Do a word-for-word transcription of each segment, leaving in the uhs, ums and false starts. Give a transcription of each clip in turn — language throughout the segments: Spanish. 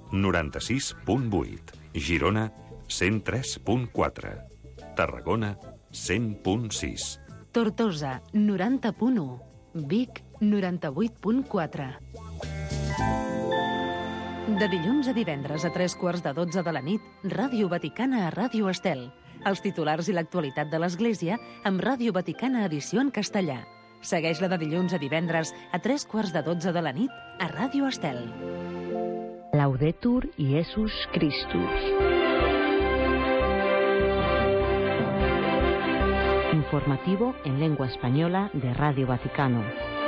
noranta-sis punt vuit, Girona, cent tres punt quatre, Tarragona, cent punt sis, Tortosa, noranta punt u, Vic, noranta-vuit punt quatre. De dilluns a divendres a tres quarts de dotze de la nit, Ràdio Vaticana a Ràdio Estel. Els titulars i l'actualitat de l'Església amb Ràdio Vaticana edició en castellà. Segueix-la de dilluns a divendres a tres quarts de dotze de la nit a Ràdio Estel. Laudetur Iesus Christus. Informativo en lengua española de Radio Vaticano.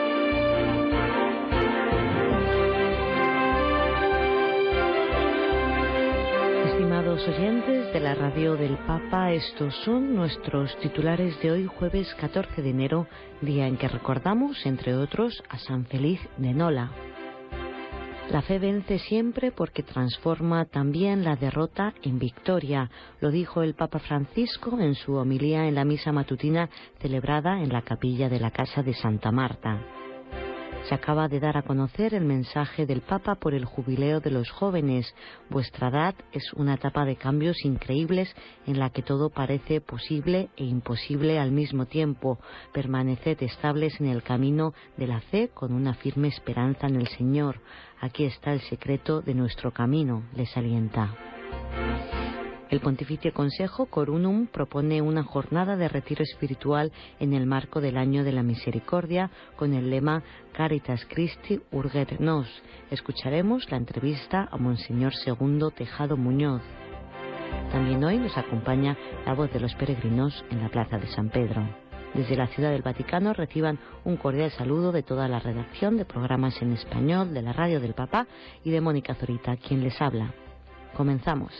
Estimados oyentes de la radio del Papa, estos son nuestros titulares de hoy, jueves catorce de enero, día en que recordamos, entre otros, a San Feliz de Nola. La fe vence siempre porque transforma también la derrota en victoria, lo dijo el Papa Francisco en su homilía en la misa matutina celebrada en la capilla de la Casa de Santa Marta. Se acaba de dar a conocer el mensaje del Papa por el jubileo de los jóvenes. Vuestra edad es una etapa de cambios increíbles en la que todo parece posible e imposible al mismo tiempo. Permaneced estables en el camino de la fe con una firme esperanza en el Señor. Aquí está el secreto de nuestro camino, les alienta. El Pontificio Consejo Corunum propone una jornada de retiro espiritual en el marco del Año de la Misericordia con el lema Caritas Christi Urget Nos. Escucharemos la entrevista a Monseñor Segundo Tejado Muñoz. También hoy nos acompaña la voz de los peregrinos en la Plaza de San Pedro. Desde la Ciudad del Vaticano reciban un cordial saludo de toda la redacción de programas en español de la Radio del Papa y de Mónica Zorita, quien les habla. Comenzamos.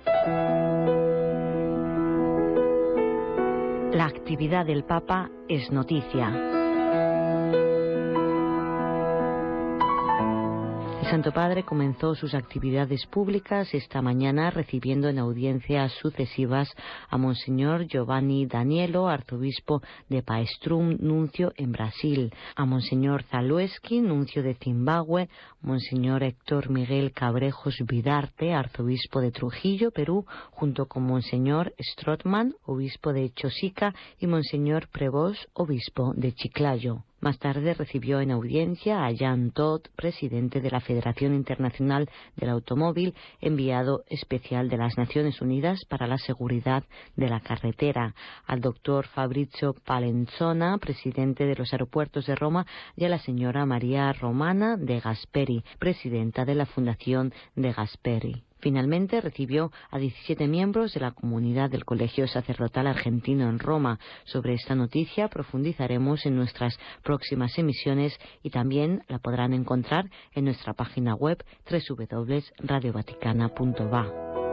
La actividad del Papa es noticia. El Santo Padre comenzó sus actividades públicas esta mañana recibiendo en audiencias sucesivas a Monseñor Giovanni Danielo, arzobispo de Paestum, nuncio en Brasil, a Monseñor Zalewski, nuncio de Zimbabue, Monseñor Héctor Miguel Cabrejos Vidarte, arzobispo de Trujillo, Perú, junto con Monseñor Strootman, obispo de Chosica, y Monseñor Prevost, obispo de Chiclayo. Más tarde recibió en audiencia a Jan Todt, presidente de la Federación Internacional del Automóvil, enviado especial de las Naciones Unidas para la Seguridad de la Carretera, al doctor Fabrizio Palenzona, presidente de los aeropuertos de Roma, y a la señora María Romana de Gasperi, presidenta de la Fundación de Gasperi. Finalmente recibió a diecisiete miembros de la comunidad del Colegio Sacerdotal Argentino en Roma. Sobre esta noticia profundizaremos en nuestras próximas emisiones y también la podrán encontrar en nuestra página web doble u doble u doble punto radio vaticana punto va.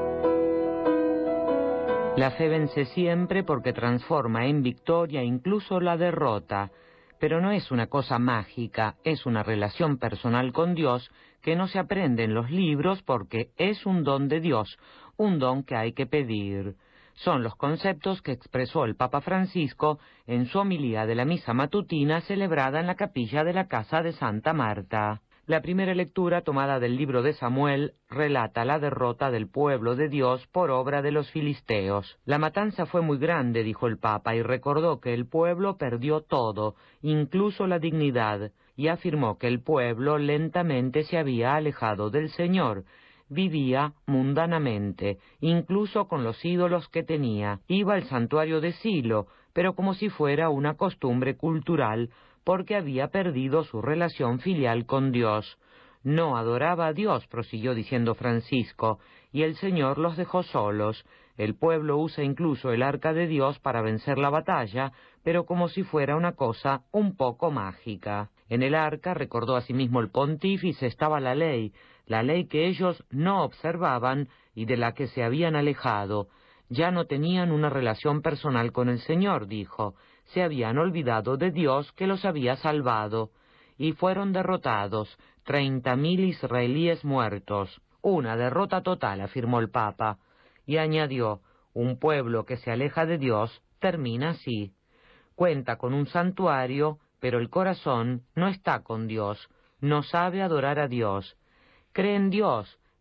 La fe vence siempre porque transforma en victoria incluso la derrota. Pero no es una cosa mágica, es una relación personal con Dios que no se aprende en los libros porque es un don de Dios, un don que hay que pedir. Son los conceptos que expresó el Papa Francisco en su homilía de la misa matutina celebrada en la capilla de la Casa de Santa Marta. La primera lectura, tomada del libro de Samuel, relata la derrota del pueblo de Dios por obra de los filisteos. La matanza fue muy grande, dijo el Papa, y recordó que el pueblo perdió todo, incluso la dignidad, y afirmó que el pueblo lentamente se había alejado del Señor. Vivía mundanamente, incluso con los ídolos que tenía. Iba al santuario de Silo, pero como si fuera una costumbre cultural, porque había perdido su relación filial con Dios. No adoraba a Dios, prosiguió diciendo Francisco, y el Señor los dejó solos. El pueblo usa incluso el arca de Dios para vencer la batalla, pero como si fuera una cosa un poco mágica. En el arca, recordó asimismo el pontífice, estaba la ley, la ley que ellos no observaban y de la que se habían alejado. Ya no tenían una relación personal con el Señor, dijo. Se habían olvidado de Dios que los había salvado, y fueron derrotados, treinta mil israelíes muertos. Una derrota total, afirmó el Papa, y añadió, un pueblo que se aleja de Dios termina así. Cuenta con un santuario, pero el corazón no está con Dios, no sabe adorar a Dios. Cree en Dios,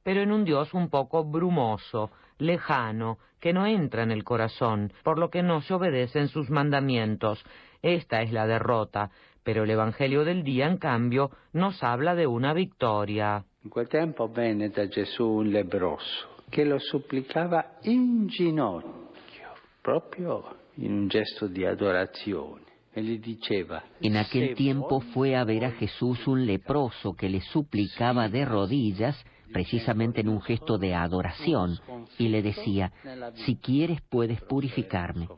pero en un Dios un poco brumoso, lejano, que no entra en el corazón, por lo que no se obedecen sus mandamientos. Esta es la derrota, pero el Evangelio del día, en cambio, nos habla de una victoria. In quel tempo venne da Gesù un leproso che lo supplicava in ginocchio, proprio in un gesto di adorazione. En aquel tiempo fue a ver a Jesús un leproso que le suplicaba de rodillas, precisamente en un gesto de adoración, y le decía, si quieres puedes purificarme.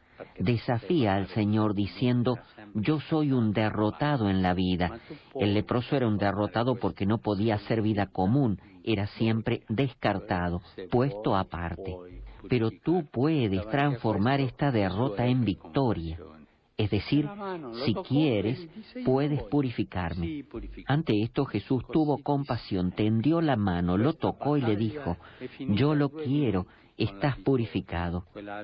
Desafía al Señor diciendo, yo soy un derrotado en la vida. El leproso era un derrotado porque no podía hacer vida común, era siempre descartado, puesto aparte. Pero tú puedes transformar esta derrota en victoria. Es decir, si quieres, puedes purificarme. Ante esto Jesús tuvo compasión, tendió la mano, lo tocó y le dijo, yo lo quiero, estás purificado.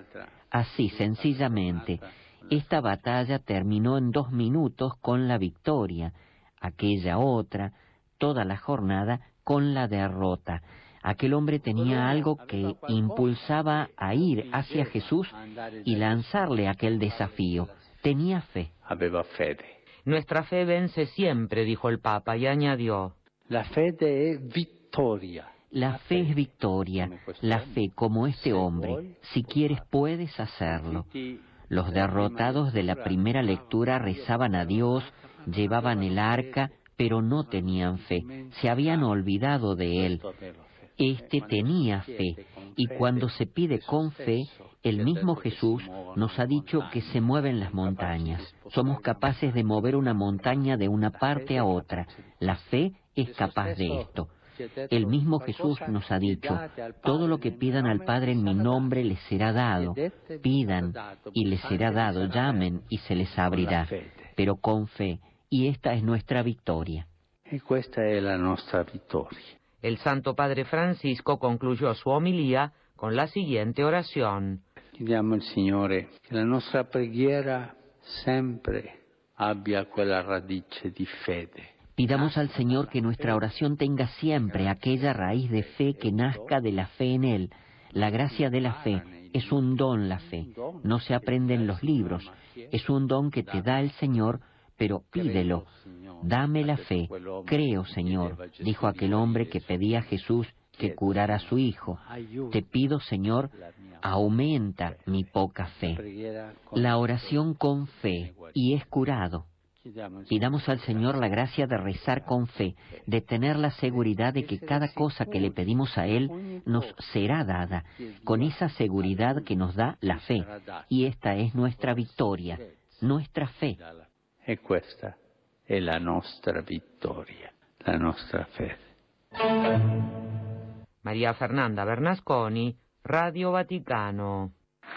Así, sencillamente, esta batalla terminó en dos minutos con la victoria, aquella otra, toda la jornada, con la derrota. Aquel hombre tenía algo que impulsaba a ir hacia Jesús y lanzarle aquel desafío. Tenía fe. Aveva fede. Nuestra fe vence siempre, dijo el Papa, y añadió, La fede è vittoria. La fe es victoria, la fe como este hombre. Si quieres puedes hacerlo. Los derrotados de la primera lectura rezaban a Dios, llevaban el arca, pero no tenían fe, se habían olvidado de Él. Este tenía fe, y cuando se pide con fe, el mismo Jesús nos ha dicho que se mueven las montañas. Somos capaces de mover una montaña de una parte a otra. La fe es capaz de esto. El mismo Jesús nos ha dicho, todo lo que pidan al Padre en mi nombre les será dado. Pidan y les será dado, llamen y se les abrirá, pero con fe. Y esta es nuestra victoria. Y esta es la nuestra victoria. El Santo Padre Francisco concluyó su homilía con la siguiente oración. Chiediamo al Signore che la nostra preghiera sempre abbia quella radice di fede. Pidamos al Señor que nuestra oración tenga siempre aquella raíz de fe que nazca de la fe en Él. La gracia de la fe es un don, la fe. No se aprende en los libros. Es un don que te da el Señor, pero pídelo. Dame la fe. Creo, Señor, dijo aquel hombre que pedía a Jesús que curara a su hijo. Te pido, Señor, aumenta mi poca fe. La oración con fe y es curado. Pidamos al Señor la gracia de rezar con fe, de tener la seguridad de que cada cosa que le pedimos a Él nos será dada, con esa seguridad que nos da la fe. Y esta es nuestra victoria, nuestra fe. Y esta es la nuestra victoria, la nuestra fe. María Fernanda Bernasconi, Radio Vaticano.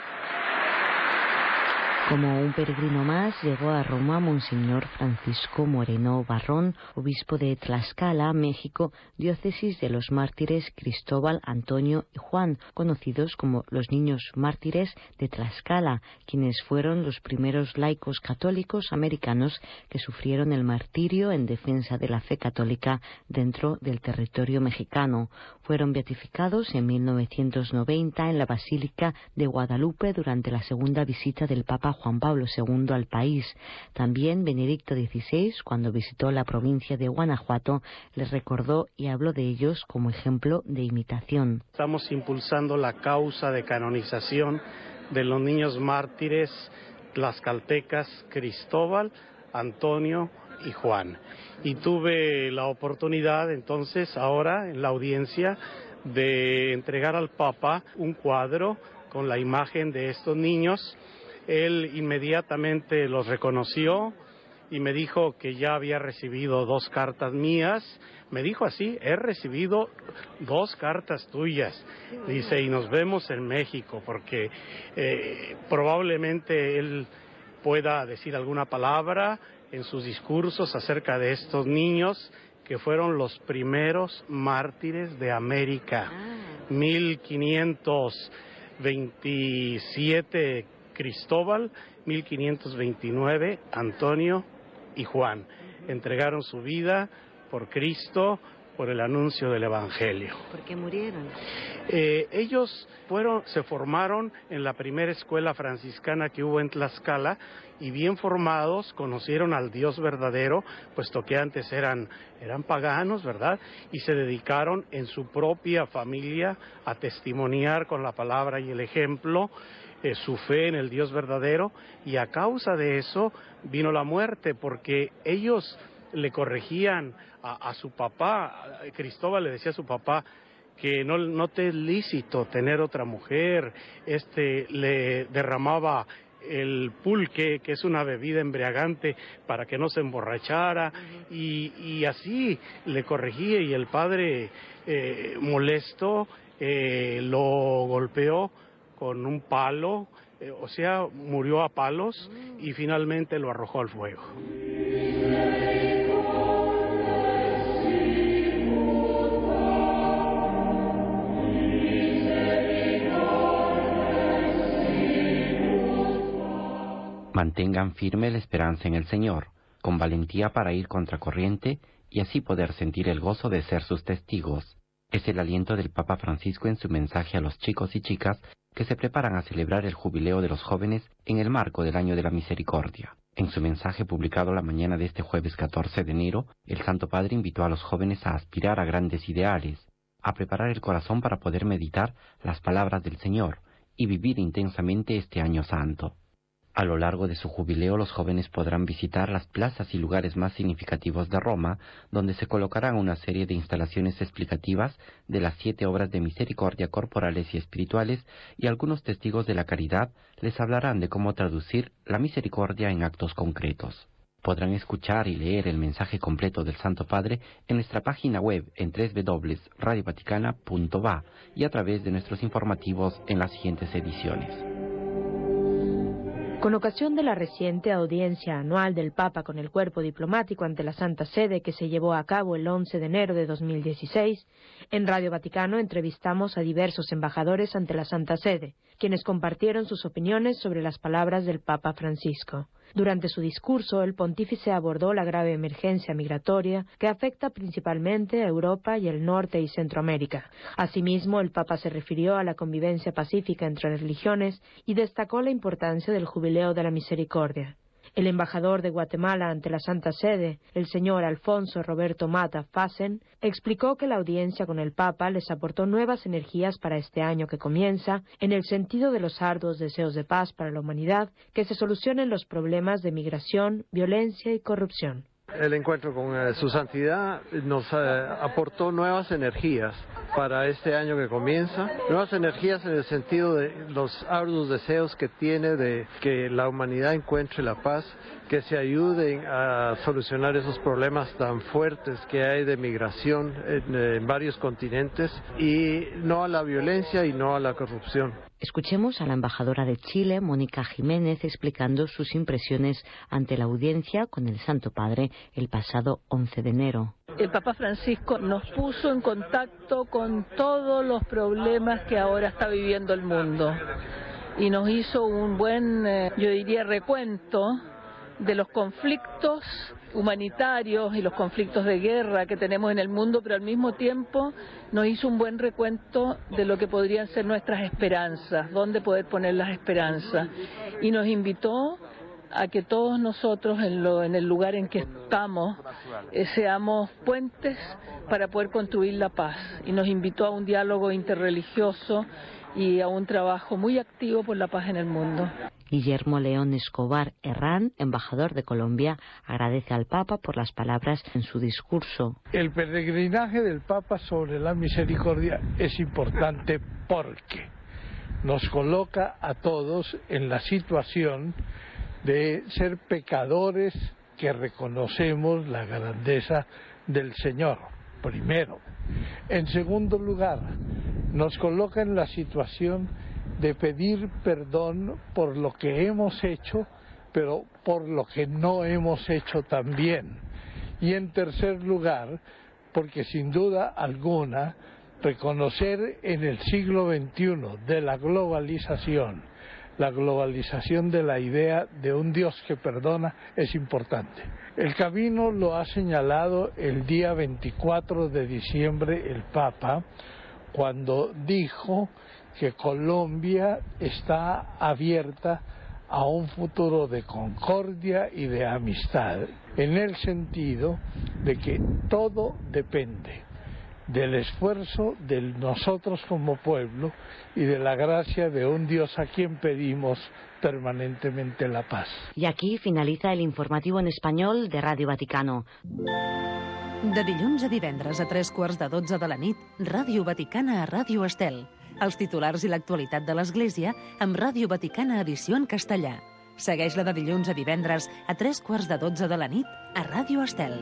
Como un peregrino más, llegó a Roma Monseñor Francisco Moreno Barrón, obispo de Tlaxcala, México, diócesis de los mártires Cristóbal, Antonio y Juan, conocidos como los niños mártires de Tlaxcala, quienes fueron los primeros laicos católicos americanos que sufrieron el martirio en defensa de la fe católica dentro del territorio mexicano. Fueron beatificados en mil novecientos noventa en la Basílica de Guadalupe durante la segunda visita del Papa Juan Pablo segundo al país. También Benedicto dieciséis, cuando visitó la provincia de Guanajuato, les recordó y habló de ellos como ejemplo de imitación. Estamos impulsando la causa de canonización de los niños mártires tlaxcaltecas Cristóbal, Antonio y Juan. Y tuve la oportunidad entonces ahora en la audiencia de entregar al Papa un cuadro con la imagen de estos niños. Él inmediatamente los reconoció y me dijo que ya había recibido dos cartas mías. Me dijo así, he recibido dos cartas tuyas. Dice, y nos vemos en México, porque eh, probablemente él pueda decir alguna palabra en sus discursos acerca de estos niños que fueron los primeros mártires de América. mil quinientos veintisiete Cristóbal, mil quinientos veintinueve Antonio y Juan. Entregaron su vida por Cristo por el anuncio del Evangelio. ¿Por qué murieron? Eh, ellos fueron, se formaron en la primera escuela franciscana que hubo en Tlaxcala y bien formados conocieron al Dios verdadero, puesto que antes eran, eran paganos, ¿verdad? Y se dedicaron en su propia familia a testimoniar con la palabra y el ejemplo eh, su fe en el Dios verdadero, y a causa de eso vino la muerte, porque ellos le corregían a, a su papá. Cristóbal le decía a su papá que no, no te es lícito tener otra mujer, este le derramaba el pulque, que es una bebida embriagante, para que no se emborrachara, y, y así le corregía, y el padre eh, molesto eh, lo golpeó con un palo, eh, o sea, murió a palos, y finalmente lo arrojó al fuego. Mantengan firme la esperanza en el Señor, con valentía para ir contracorriente y así poder sentir el gozo de ser sus testigos. Es el aliento del Papa Francisco en su mensaje a los chicos y chicas que se preparan a celebrar el jubileo de los jóvenes en el marco del Año de la Misericordia. En su mensaje publicado la mañana de este jueves catorce de enero, el Santo Padre invitó a los jóvenes a aspirar a grandes ideales, a preparar el corazón para poder meditar las palabras del Señor y vivir intensamente este año santo. A lo largo de su jubileo, los jóvenes podrán visitar las plazas y lugares más significativos de Roma, donde se colocarán una serie de instalaciones explicativas de las siete obras de misericordia corporales y espirituales, y algunos testigos de la caridad les hablarán de cómo traducir la misericordia en actos concretos. Podrán escuchar y leer el mensaje completo del Santo Padre en nuestra página web en doble u doble u doble u punto radio vaticana punto va y a través de nuestros informativos en las siguientes ediciones. Con ocasión de la reciente audiencia anual del Papa con el cuerpo diplomático ante la Santa Sede que se llevó a cabo el once de enero de dos mil dieciséis, en Radio Vaticano entrevistamos a diversos embajadores ante la Santa Sede, quienes compartieron sus opiniones sobre las palabras del Papa Francisco. Durante su discurso, el pontífice abordó la grave emergencia migratoria que afecta principalmente a Europa y el norte y Centroamérica. Asimismo, el Papa se refirió a la convivencia pacífica entre religiones y destacó la importancia del Jubileo de la Misericordia. El embajador de Guatemala ante la Santa Sede, el señor Alfonso Roberto Mata Fasen, explicó que la audiencia con el Papa les aportó nuevas energías para este año que comienza, en el sentido de los arduos deseos de paz para la humanidad, que se solucionen los problemas de migración, violencia y corrupción. El encuentro con eh, su santidad nos eh, aportó nuevas energías para este año que comienza, nuevas energías en el sentido de los arduos deseos que tiene de que la humanidad encuentre la paz, que se ayuden a solucionar esos problemas tan fuertes que hay de migración en, en varios continentes, y no a la violencia y no a la corrupción. Escuchemos a la embajadora de Chile, Mónica Jiménez, explicando sus impresiones ante la audiencia con el Santo Padre el pasado once de enero. El Papa Francisco nos puso en contacto con todos los problemas que ahora está viviendo el mundo y nos hizo un buen, eh, yo diría, recuento de los conflictos humanitarios y los conflictos de guerra que tenemos en el mundo, pero al mismo tiempo nos hizo un buen recuento de lo que podrían ser nuestras esperanzas, dónde poder poner las esperanzas, y nos invitó a que todos nosotros en, lo, en el lugar en que estamos eh, seamos puentes para poder construir la paz, y nos invitó a un diálogo interreligioso y a un trabajo muy activo por la paz en el mundo. Guillermo León Escobar Herrán, embajador de Colombia, agradece al Papa por las palabras en su discurso. El peregrinaje del Papa sobre la misericordia es importante porque nos coloca a todos en la situación de ser pecadores que reconocemos la grandeza del Señor, primero. En segundo lugar, nos coloca en la situación de pedir perdón por lo que hemos hecho, pero por lo que no hemos hecho también. Y en tercer lugar, porque sin duda alguna, reconocer en el siglo veintiuno de la globalización la globalización de la idea de un Dios que perdona es importante. El camino lo ha señalado el día veinticuatro de diciembre el Papa, cuando dijo que Colombia está abierta a un futuro de concordia y de amistad, en el sentido de que todo depende del esfuerzo de nosotros como pueblo y de la gracia de un Dios a quien pedimos permanentemente la paz. Y aquí finaliza el informativo en español de Radio Vaticano. De dilluns a divendres a tres quarts de dotze de la nit, Ràdio Vaticana a Ràdio Estel. Els titulars i l'actualitat de l'Església amb Ràdio Vaticana edició en castellà. Segueix-la de dilluns a divendres a tres quarts de dotze de la nit a Ràdio Estel.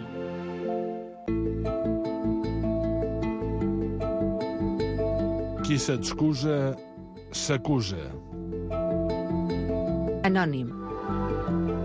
Qui s'excusa, s'acusa. Anònim.